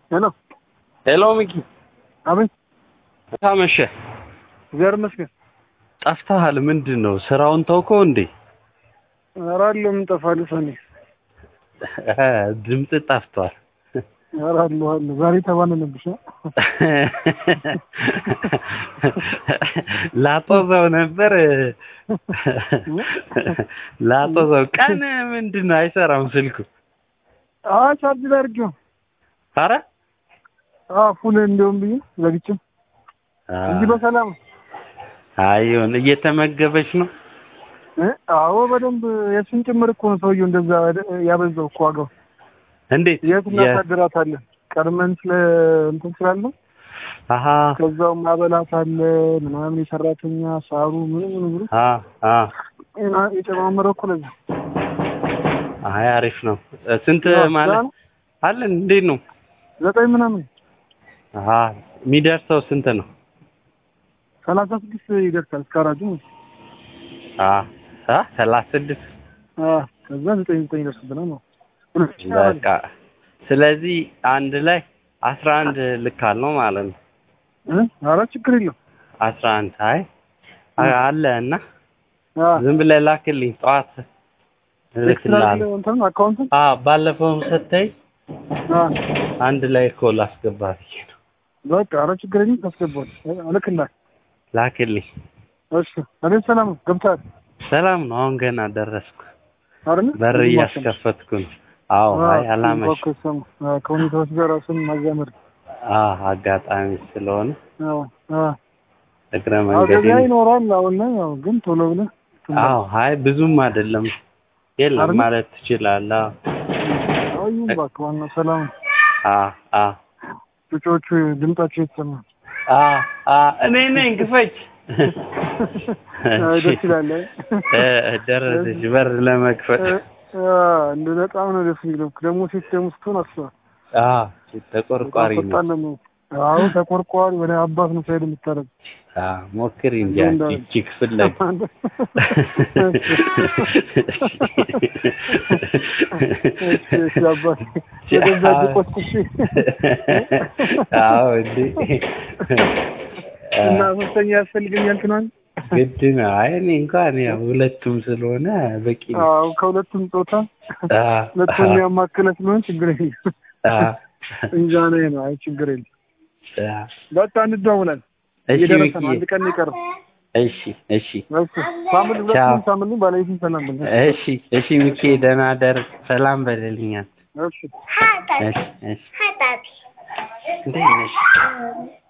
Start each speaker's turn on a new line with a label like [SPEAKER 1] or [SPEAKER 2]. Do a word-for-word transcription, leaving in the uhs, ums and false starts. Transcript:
[SPEAKER 1] Hello.
[SPEAKER 2] Hello Mickey.
[SPEAKER 1] አቤት።
[SPEAKER 2] ታመሸ
[SPEAKER 1] ዘር መስገን
[SPEAKER 2] ጠፍተሃል ምንድነው ስራውን ተውከው እንዴ?
[SPEAKER 1] አራለም ጠፋል ሰኔ
[SPEAKER 2] ድምጽ ጠፍቷል።
[SPEAKER 1] አራለም አለ ዛሬ ተባነነብሽ
[SPEAKER 2] ላጦዘው ነበር ላጦዘው ቀን ምንድነው አይሰራም ስልኩ?
[SPEAKER 1] አዎ ቻርጅ ላድርገው።
[SPEAKER 2] አረ
[SPEAKER 1] አዎ ፉል እንደውም ብዬ ለግጭም እንጂ በሰላም
[SPEAKER 2] አይዮን እየተመገበች ነው።
[SPEAKER 1] አዎ በደንብ የሱን ጭምር እኮ ነው ሰውየው እንደዛ ያበዛው እኮ ዋጋው።
[SPEAKER 2] እንዴት
[SPEAKER 1] የት እናሳድራታለን ቀድመን ስለ እንትን ስላለው
[SPEAKER 2] አሃ
[SPEAKER 1] ከዛው ማበላት አለ ምናምን የሰራተኛ ሳሩ ምን ምን ብሎ
[SPEAKER 2] አ አ
[SPEAKER 1] እና የተማመረው እኮ ለዛ
[SPEAKER 2] አይ አሪፍ ነው። ስንት ማለት አለ እንዴት ነው?
[SPEAKER 1] ዘጠኝ ምናምን
[SPEAKER 2] አሃ የሚደርሰው ስንት ነው?
[SPEAKER 1] ሰላሳ ስድስት ይደርሳል እስካራጁ
[SPEAKER 2] አ አ ሰላሳ ስድስት
[SPEAKER 1] አ ከዛ ዘጠኝ ዘጠኝ ይደርስብናል ነው።
[SPEAKER 2] በቃ ስለዚህ አንድ ላይ አስራ አንድ ልካል ነው ማለት ነው።
[SPEAKER 1] እ አራ ችግር የለም
[SPEAKER 2] አስራ አንድ አይ አለ እና ዝም ብለህ ላክልኝ ጠዋት ልክልሃል።
[SPEAKER 1] እንትን አካውንት
[SPEAKER 2] አ ባለፈው ሰጠኝ
[SPEAKER 1] አ
[SPEAKER 2] አንድ ላይ እኮ ላስገባት ነው።
[SPEAKER 1] በቃ አራ ችግር የለም ታስገባው አልክልህ
[SPEAKER 2] ላክልኝ።
[SPEAKER 1] እሺ አቤት ሰላም ገብታል?
[SPEAKER 2] ሰላም ነው አሁን ገና ደረስኩ።
[SPEAKER 1] አረን
[SPEAKER 2] በር እያስከፈትኩ ነው። አዎ አይ አላመሽ
[SPEAKER 1] ከሁኔታዎች ጋር ራስን ማዛመድ
[SPEAKER 2] አ አጋጣሚ ስለሆነ
[SPEAKER 1] አዎ አ
[SPEAKER 2] እግረ መንገድ
[SPEAKER 1] ይኖራል አሁን ላይ ያው ግን ቶሎ ብለህ
[SPEAKER 2] አዎ አይ ብዙም አይደለም የለም ማለት ትችላለህ።
[SPEAKER 1] አይ ባክ ዋና ሰላም
[SPEAKER 2] አ አ
[SPEAKER 1] ልጆቹ ድምጣቸው ይሰማል።
[SPEAKER 2] አ አ እኔ ነኝ ግፈች
[SPEAKER 1] አይ ደስ ይላል
[SPEAKER 2] እ ደረሰሽ በር ለመክፈት
[SPEAKER 1] አ እንደ በጣም ነው ደስ የሚለው ደግሞ ሲስተም ውስጥ ነው አስባ
[SPEAKER 2] አ ተቆርቋሪ ነው።
[SPEAKER 1] አዎ ተቆርቋሪ ወደ አባት ነው ሳይድ የምታረግ
[SPEAKER 2] አ ሞክሪ እንጂ እቺ ክፍል ላይ
[SPEAKER 1] እሺ አባት የገዛጅ ቆስኩሽ
[SPEAKER 2] አዎ እንዴ
[SPEAKER 1] እና ሶስተኛ ያስፈልገኛል ትናን
[SPEAKER 2] ግድ ነው። አይ እኔ እንኳን ያው ሁለቱም ስለሆነ በቂ ነው።
[SPEAKER 1] አዎ ከሁለቱም ጾታ ሁለቱም ያማከለ ስለሆነ ችግር የለም። አ እንጃኔ ነው አይ ችግር የለም። በቃ እንደውላለን። እሺ አንድ ቀን ይቀር።
[SPEAKER 2] እሺ እሺ
[SPEAKER 1] እሺ ሳምንት ሁለቱም ሳምንት ባለይቱን ሰላም በል።
[SPEAKER 2] እሺ እሺ ሚኪ ደህና ደር ሰላም በልልኝ።
[SPEAKER 1] እሺ
[SPEAKER 2] እሺ እሺ ሃይ ባቢ እንዴት ነሽ?